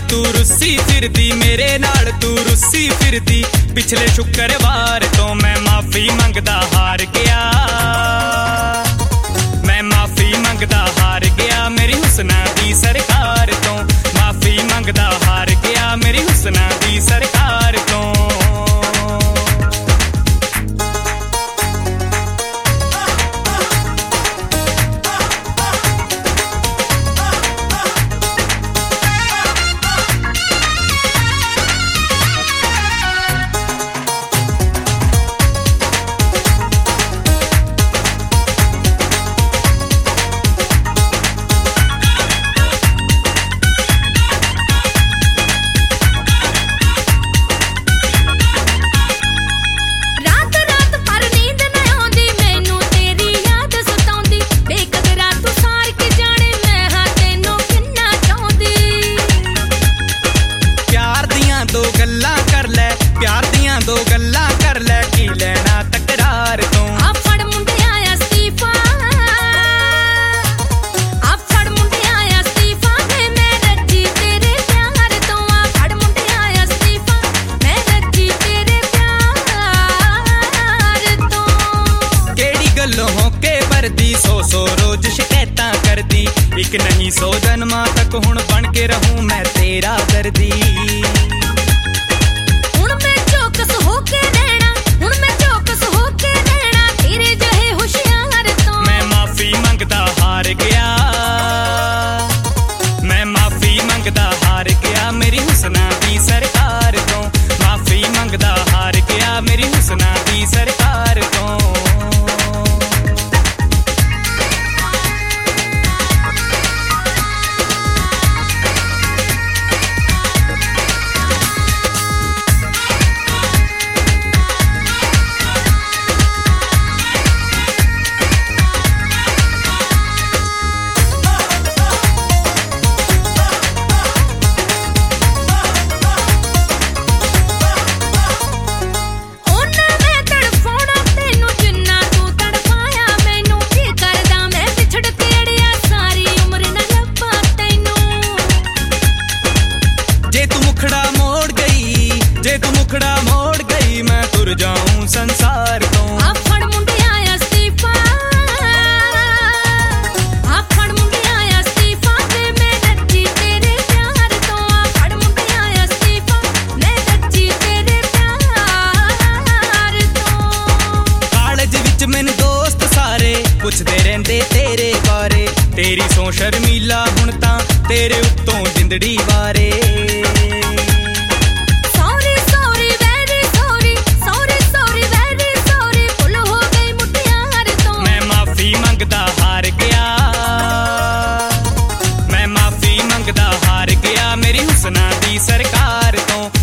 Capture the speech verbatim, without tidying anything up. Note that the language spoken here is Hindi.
तू रुस्सी फिरदी मेरे नाल तू रुस्सी फिरदी पिछले शुक्रवार तो मैं माफी मंगदा हार गया मैं माफी मंगदा हार गया मेरी हुस्ना दी सरकार तो माफी मंगदा हार गया मेरी हुस्ना दी सरकार तो दो गल्ला कर ले प्यार दियां दो गल्ला कर ले की लेना तकरार तो आ फड़ मुंडे आया स्तीफा आ फड़ मुंडे आया स्तीफा वे मैं रजी तेरे प्यार तो आ फड़ मुंडे आया स्तीफा मैं रजी तेरे प्यार तो केड़ी गल्लों होके भरदी सौ सौ रोज शिकायतां करदी एक नहीं सौ जन्मां तक हुण बन के रहूं मैं तेरा दर्दी हार गया मैं माफी मंगदा हार गया मेरी हुस्ना दी सरकार तो माफी मंगदा हार गया मेरी हुस्ना दी सरकार तो मुखड़ा मोड़ गई मैं तुर जाऊं संसार तो आ फड़ मुंडे आया स्तीफा आ फड़ मुंडे आया स्तीफा वे मैं रजी तेरे प्यार तो आ फड़ मुंडे आया स्तीफा मैं रजी तेरे प्यार तो कॉलेज विच मैनू दोस्त सारे पुछदे रहंदे तेरे बारे तेरी सो शर्मीला हुण तां तेरे उत्तों जिंदड़ी वारे हार गया मैं माफी मंगदा हार गया मेरी हुस्ना दी सरकार तो